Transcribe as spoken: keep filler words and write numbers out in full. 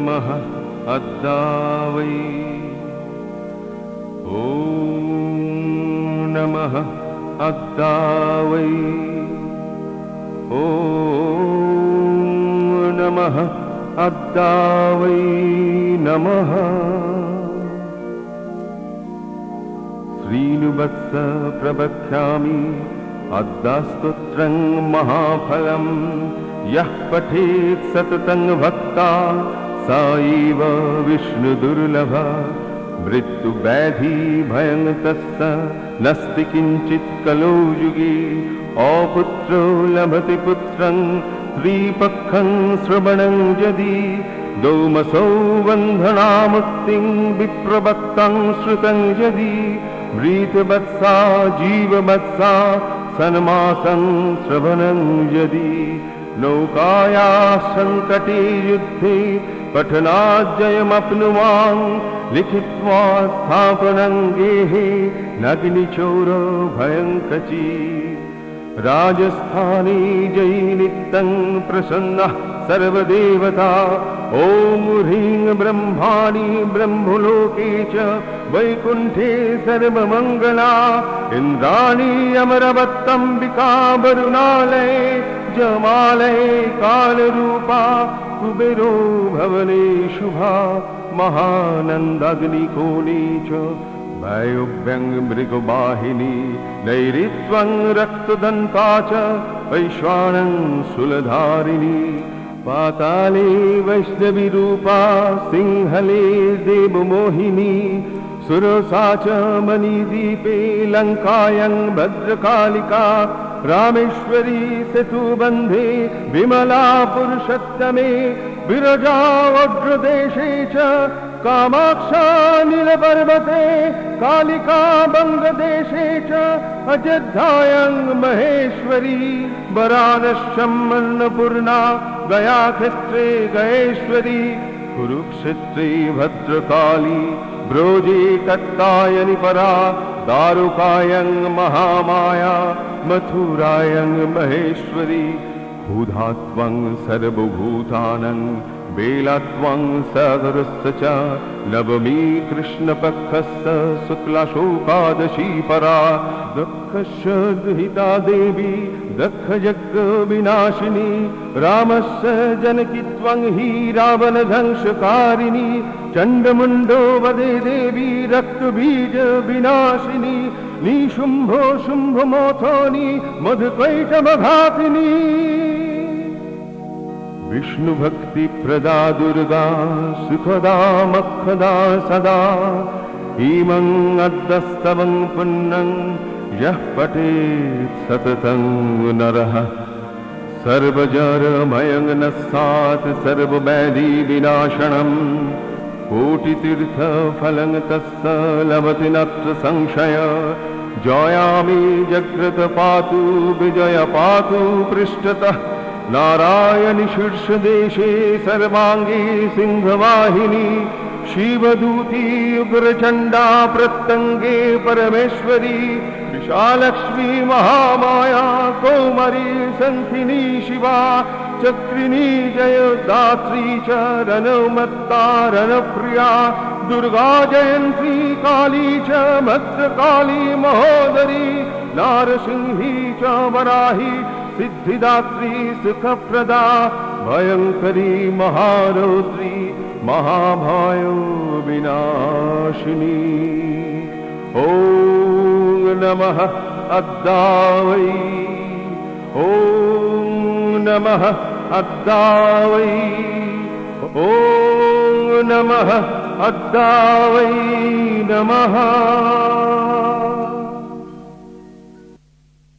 नमः अद्दावै ॐ नमः अद्दावै ॐ नमः अद्दावै नमः श्रीनुवत्स प्रवक्ष्यामि अद्दास्तोत्रं महाफलं यः पठेत् सततं भक्ता स एव विष्णुदुर्लभ मृत्युव्याधि भयं तस्य नस्ति किञ्चित् कलौ युगे अपुत्रो लभते पुत्रं त्रिपक्षं श्रवणं यदि दौमसौ बन्धनामुक्तिं विप्रवक्तं श्रुतं यदि मृतवत्सा जीववत्सा सन्मासं श्रवणं यदि नौकाया सङ्कटे युद्धे पठनाज्जयमप्नुवान् लिखित्वा स्थापनं गेहे नग्निचोर भयङ्कची राजस्थाने जयि नित्यं प्रसन्नः सर्वदेवता ॐ ह्रीं ब्रह्माणि ब्रह्मलोके च वैकुण्ठे सर्वमङ्गला इन्द्राणी अमरवत्तम्बिका वरुणालये जमालये कालरूपा कुबेरो भवने शुभा महानन्दाग्निकोणे च वायुव्यं मृगवाहिनी नैऋत्वं रक्तदन्ता च वैश्वानं शूलधारिणी पाताले वैष्णवीरूपा सिंहले देवमोहिनी सुरसा च मणिदीपे लङ्कायां भद्रकालिका रामेश्वरी सेतुबन्धे विमला पुरुषोत्तमे विरजा वज्रदेशे च कामाक्षा नीलपर्वते कालिका बङ्गदेशे च अयोध्यायां महेश्वरी वरानस्यां अन्नपूर्णा गयाक्षेत्रे गयेश्वरी कुरुक्षेत्रे भद्रकाली ब्रोजे कात्यायनी परा दारुकायां महामाया मथुरायां महेश्वरी क्षुधात्वं सर्वभूतानां बेलात्वं सागरस्य च नवमी कृष्णपक्षस्य शुक्लाशोकादशी परा दक्षस्य दुहिता देवी दक्षयज्ञविनाशिनी रामस्य जनकीत्वं हि रावणध्वंसकारिणी चण्डमुण्डो वदे देवी रक्तबीजविनाशिनी निशुम्भो शुम्भमोथोनि मधुकैटभघातिनी विष्णुभक्तिप्रदा दुर्गा सुखदा मखदा सदा इमं अद्दस्तवं पुण्यं यः पठेत् सततं नरः सर्वजरमयं नस्सात् सर्वव्याधिविनाशनं कोटितीर्थफलं तस्य लभते नत्र संशय जयामि जग्रत पातु विजय पातु पृष्ठतः नारायणि शीर्षदेशे सर्वाङ्गे सिंहवाहिनी शिवदूती उग्रचण्डा प्रत्यङ्गे परमेश्वरी विशालक्ष्मी महामाया कौमारी शङ्खिनी शिवा चक्रिणी जयदात्री च रणमत्ता रणप्रिया दुर्गा जयन्ती काली च भद्रकाली महोदरी नारसिंही च वराही सिद्धिदात्री सुखप्रदा भयंकरी महारौद्री महाभयो विनाशिनी ॐ नमः अद्दावै ॐ नमः अद्दावै ॐ नमः अद्दावै नमः।